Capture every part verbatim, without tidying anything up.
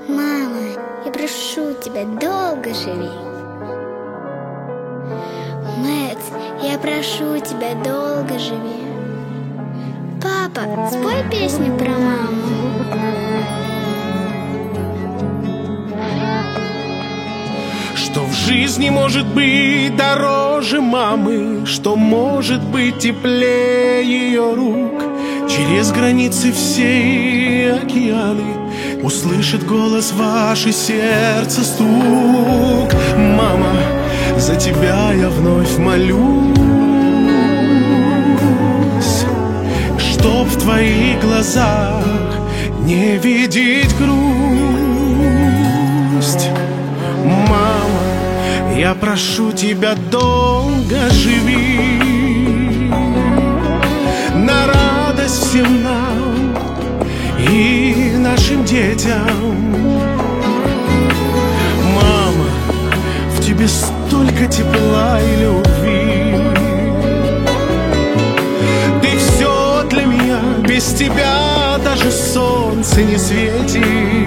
Мама, я прошу тебя, долго живи. Мэкс, я прошу тебя, долго живи. Папа, спой песню про маму. Что в жизни может быть дороже мамы, что может быть теплее ее рук. Через границы всей океаны услышит голос ваше сердце стук. Мама, за тебя я вновь молюсь, чтоб в твоих глазах не видеть грусть. Мама, я прошу тебя, долго живи, на радость всем нам и нашим детям. Мама, в тебе столько тепла и любви. Ты все для меня, без тебя даже солнце не светит.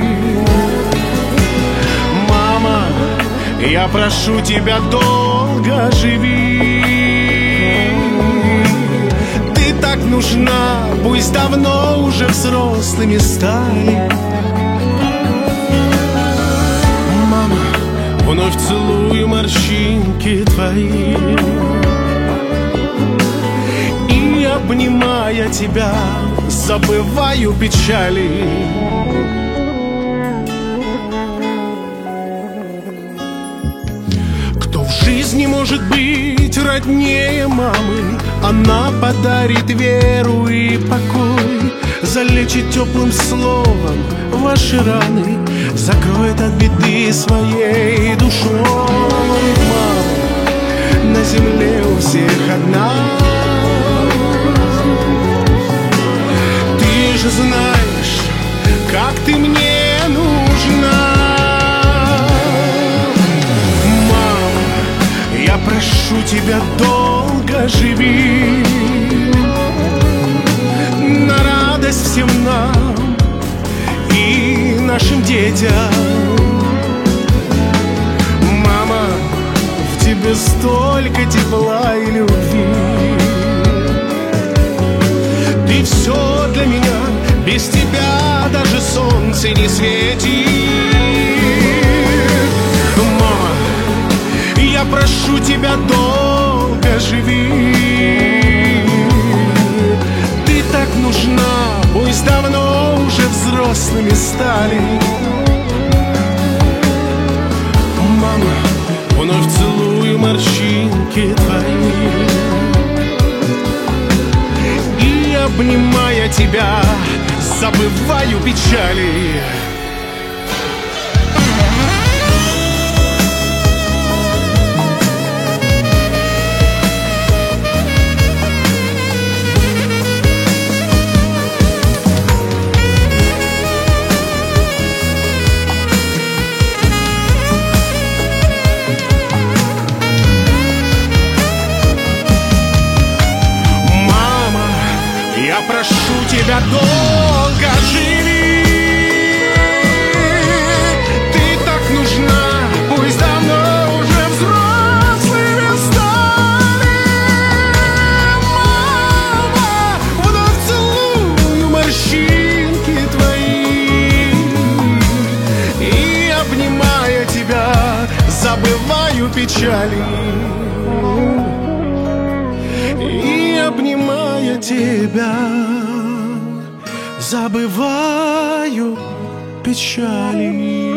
Мама, я прошу тебя, долго живи. Ты так нужна, пусть давно уже взрослыми стали. Мама, вновь целую морщинки твои и, обнимая тебя, забываю печали. В жизни может быть роднее мамы. Она подарит веру и покой, залечит теплым словом ваши раны, закроет от беды своей душой. Мама, на земле у всех одна. Ты же знаешь, как ты мне нужна. Я прошу тебя, долго живи, на радость всем нам и нашим детям. Мама, в тебе столько тепла и любви. Ты все для меня, без тебя даже солнце не светит. Я прошу тебя, долго живи. Ты так нужна, пусть давно уже взрослыми стали. Мама, вновь целую морщинки твои и, обнимая тебя, забываю печали. Я прошу тебя, долго живи. Ты так нужна, пусть давно уже взрослыми стали. Мама, вновь целую морщинки твои и, обнимая тебя, забываю печали. И, обнимая тебя, забываю печали.